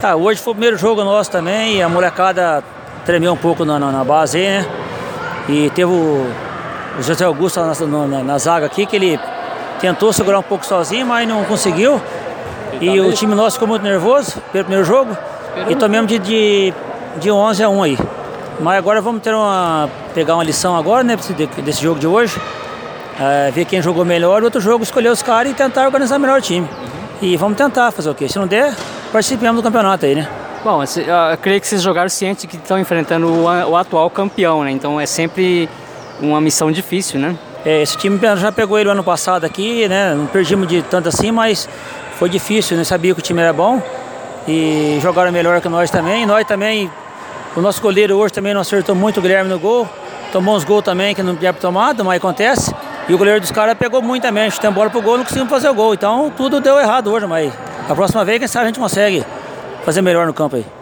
Hoje foi o primeiro jogo nosso também e a molecada tremeu um pouco na base aí, né? E teve o José Augusto na zaga aqui, que ele tentou segurar um pouco sozinho, mas não conseguiu. E o time nosso ficou muito nervoso pelo primeiro jogo e tomamos de 11-1 aí. Mas agora vamos pegar uma lição agora, né, desse jogo de hoje. Ver quem jogou melhor, o outro jogo escolher os caras e tentar organizar melhor o time. E vamos tentar fazer o quê? Se não der, participemos do campeonato aí, né? Bom, eu creio que vocês jogaram ciente que estão enfrentando o atual campeão, né? Então é sempre uma missão difícil, né? Esse time já pegou ele ano passado aqui, né? Não perdimos de tanto assim, mas foi difícil, né? Sabia que o time era bom e jogaram melhor que nós também. Nós também, o nosso goleiro hoje também não acertou muito o Guilherme no gol. Tomou uns gols também que não podia ter tomado, mas acontece. E o goleiro dos caras pegou muito também, chutamos bola pro gol, não conseguimos fazer o gol. Então tudo deu errado hoje, mas a próxima vez, quem sabe a gente consegue fazer melhor no campo aí.